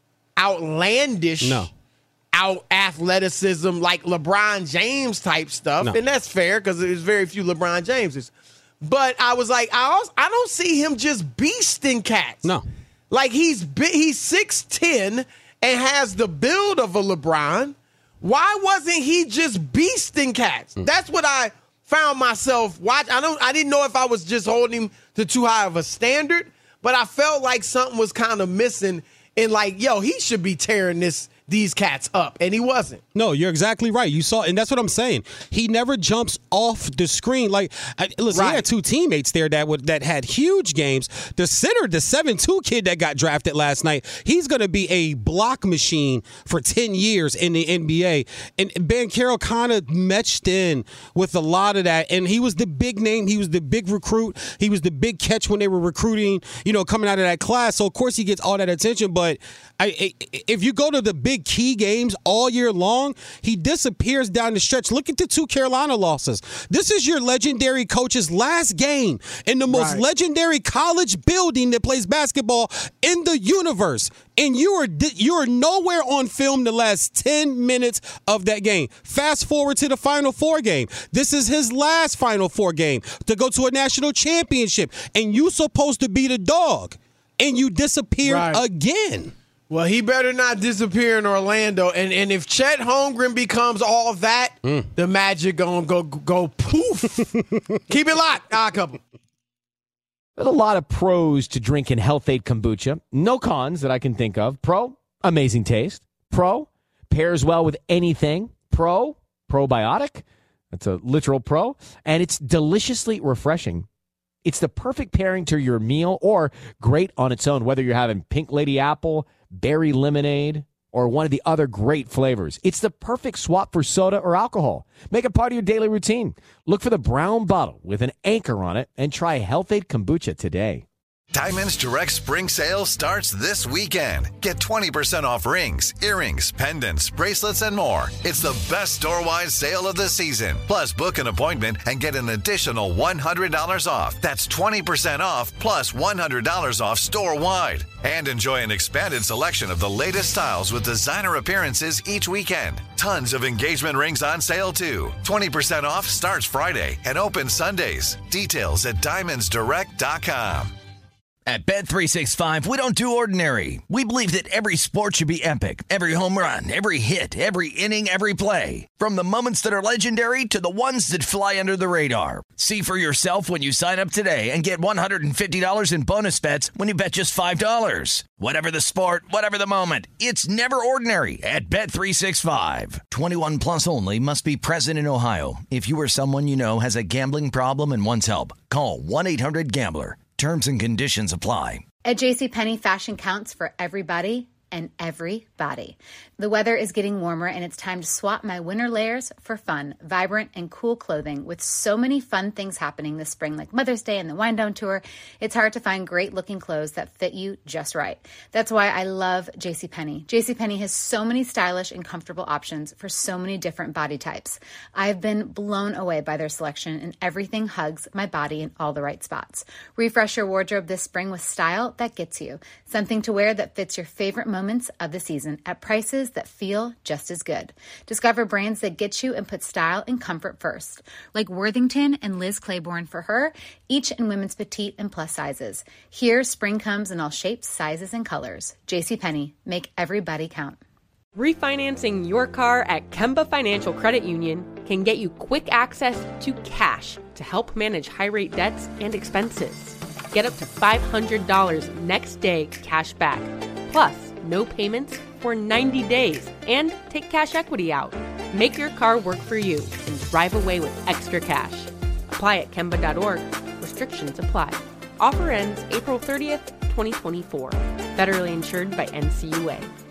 outlandish, no. out athleticism like LeBron James type stuff, No. and that's fair because there's very few LeBron Jameses. But I was like, I also, I don't see him just beasting cats. No. Like, he's bi- he's six ten and has the build of a LeBron. Why wasn't he just beasting cats? Mm. That's what I found myself watching. I don't. I didn't know if I was just holding him to too high of a standard, but I felt like something was kind of missing. And like, yo, he should be tearing this these cats up, and he wasn't. No, you're exactly right. You saw, and that's what I'm saying. He never jumps off the screen. Like, I, listen, Right. he had two teammates there that would that had huge games. The center, the seven two kid that got drafted last night, he's going to be a block machine for ten years in the N B A. And Ben Carroll kind of matched in with a lot of that. And he was the big name. He was the big recruit. He was the big catch when they were recruiting, you know, coming out of that class. So, of course, he gets all that attention. But I, if you go to the big key games all year long, he disappears down the stretch. Look at the two Carolina losses. This is your legendary coach's last game in the most Right. legendary college building that plays basketball in the universe. And you are you are nowhere on film the last ten minutes of that game. Fast forward to the Final Four game. This is his last Final Four game to go to a national championship. And you supposed to be the dog. And you disappear Right. again. Well, he better not disappear in Orlando. And and if Chet Holmgren becomes all of that, Mm. the Magic gonna go go poof. Keep it locked. Ah, couple. There's a lot of pros to drinking Health Aid Kombucha. No cons that I can think of. Pro, amazing taste. Pro, pairs well with anything. Pro, probiotic. That's a literal pro. And it's deliciously refreshing. It's the perfect pairing to your meal or great on its own, whether you're having Pink Lady Apple, berry lemonade, or one of the other great flavors. It's the perfect swap for soda or alcohol. Make it part of your daily routine. Look for the brown bottle with an anchor on it and try Health Aid Kombucha today. Diamonds Direct Spring Sale starts this weekend. Get twenty percent off rings, earrings, pendants, bracelets, and more. It's the best store-wide sale of the season. Plus, book an appointment and get an additional one hundred dollars off. That's twenty percent off plus one hundred dollars off store-wide. And enjoy an expanded selection of the latest styles with designer appearances each weekend. Tons of engagement rings on sale, too. twenty percent off starts Friday and opens Sundays. Details at diamonds direct dot com. At Bet three sixty-five, we don't do ordinary. We believe that every sport should be epic. Every home run, every hit, every inning, every play. From the moments that are legendary to the ones that fly under the radar. See for yourself when you sign up today and get one hundred fifty dollars in bonus bets when you bet just five dollars. Whatever the sport, whatever the moment, it's never ordinary at Bet three sixty-five. twenty-one plus only. Must be present in Ohio. If you or someone you know has a gambling problem and wants help, call one eight hundred gambler. Terms and conditions apply. At JCPenney, fashion counts for everybody and everybody. The weather is getting warmer and it's time to swap my winter layers for fun, vibrant, and cool clothing. With so many fun things happening this spring, like Mother's Day and the Wind Down Tour, it's hard to find great looking clothes that fit you just right. That's why I love JCPenney. JCPenney has so many stylish and comfortable options for so many different body types. I've been blown away by their selection, and everything hugs my body in all the right spots. Refresh your wardrobe this spring with style that gets you. Something to wear that fits your favorite moments of the season at prices that feel just as good. Discover brands that get you and put style and comfort first, like Worthington and Liz Claiborne for her, each in women's petite and plus sizes. Here, spring comes in all shapes, sizes, and colors. JCPenney, make everybody count. Refinancing your car at Kemba Financial Credit Union can get you quick access to cash to help manage high-rate debts and expenses. Get up to five hundred dollars next day cash back, plus no payments for ninety days, and take cash equity out. Make your car work for you and drive away with extra cash. Apply at Kemba dot org. Restrictions apply. Offer ends April thirtieth, twenty twenty-four. Federally insured by N C U A.